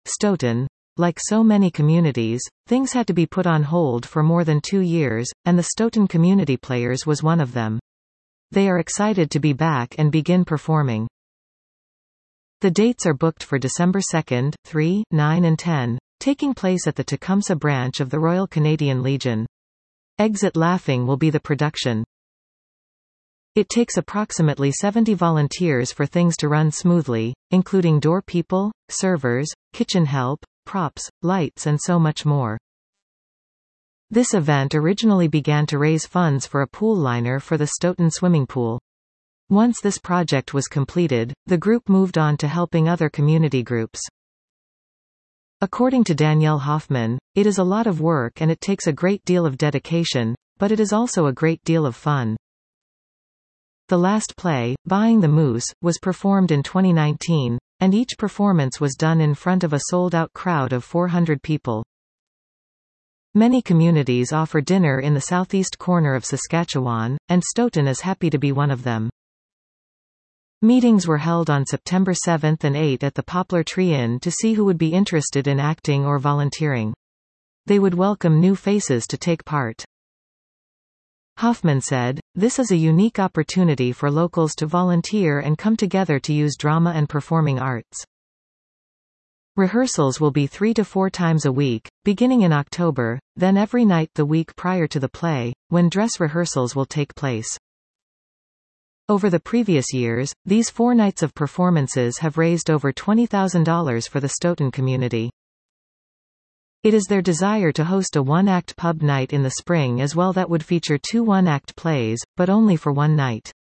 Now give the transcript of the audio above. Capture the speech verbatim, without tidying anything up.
Stoughton. Like so many communities, things had to be put on hold for more than two years, and the Stoughton Community Players was one of them. They are excited to be back and begin performing. The dates are booked for December second, three, nine and ten, taking place at the Tecumseh branch of the Royal Canadian Legion. Exit Laughing will be the production. It takes approximately seventy volunteers for things to run smoothly, including door people, servers, kitchen help, props, lights and so much more. This event originally began to raise funds for a pool liner for the Stoughton swimming pool. Once this project was completed, the group moved on to helping other community groups. According to Danielle Hoffman, it is a lot of work and it takes a great deal of dedication, but it is also a great deal of fun. The last play, Buying the Moose, was performed in twenty nineteen, and each performance was done in front of a sold-out crowd of four hundred people. Many communities offer dinner in the southeast corner of Saskatchewan, and Stoughton is happy to be one of them. Meetings were held on September seventh and eighth at the Poplar Tree Inn to see who would be interested in acting or volunteering. They would welcome new faces to take part. Hoffman said, "This is a unique opportunity for locals to volunteer and come together to use drama and performing arts." Rehearsals will be three to four times a week, beginning in October, then every night the week prior to the play, when dress rehearsals will take place. Over the previous years, these four nights of performances have raised over twenty thousand dollars for the Stoughton community. It is their desire to host a one-act pub night in the spring as well that would feature two one-act plays, but only for one night.